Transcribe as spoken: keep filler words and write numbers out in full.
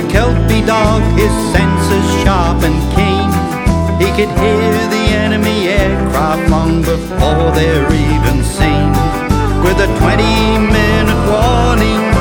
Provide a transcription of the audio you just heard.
a Kelpie dog, his senses sharp and keen. He could hear the enemy aircraft long before they're even seen. With a twenty minute warning,